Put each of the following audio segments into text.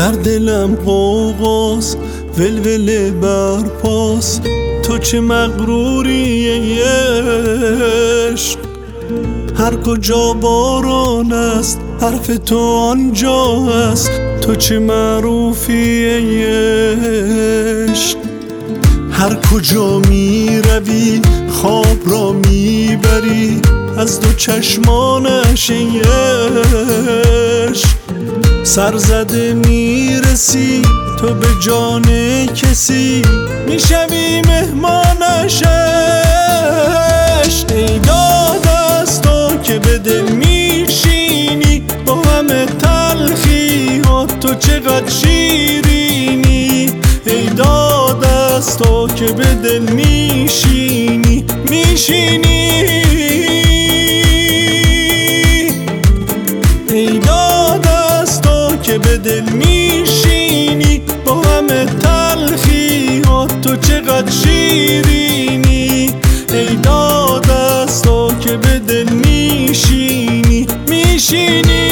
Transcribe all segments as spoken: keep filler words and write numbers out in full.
در دلم غوغاست ولوله برپاست، تو چه مغروری ای عشق. هر کجا باران است حرف تو آنجا است، تو چه معروفی ای عشق. هر کجا می روی خواب را می بری، از دو چشمانش ای عشق. سرزده می رسی تو به جان کسی، می شوی مهمانش عشق. ای داد از تو که به دل می شینی، با همه تلخی ها تو چقدر شیرینی. ای داد از تو که به دل می شینی می شینی. ای داد از تو که به دل می شینی، با همه تلخی ها تو چقدر شیرینی. ای داد از تو که به دل می شینی می شینی.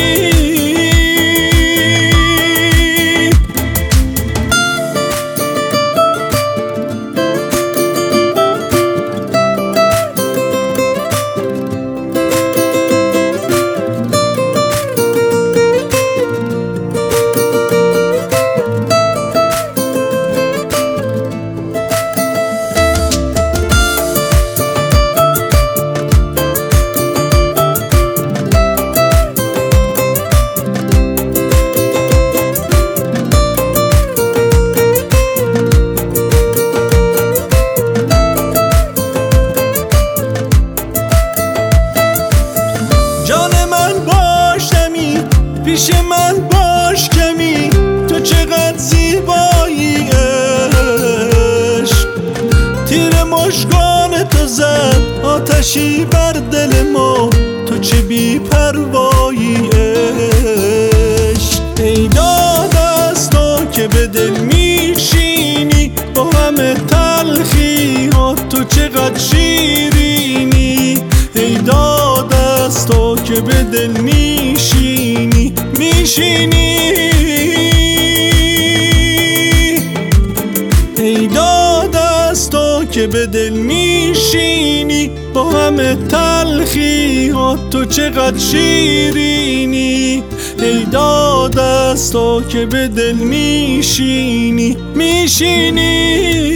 جان من باش نمی، پیش من باش کمی، تو چقدر زیبایی عشق. تیر مژگان تو زد آتشی بر دل ما، تو چه بی پروایی عشق. ای داد از تو که به دل می شینی، با همه تلخی ها تو چقدر شیرینی. ای داد از تو که به دل می شینی می شینی. ای داد از تو که به دل می شینی، با همه تلخی ها تو چقدر شیرینی. ای داد از تو که به دل می شینی می شینی.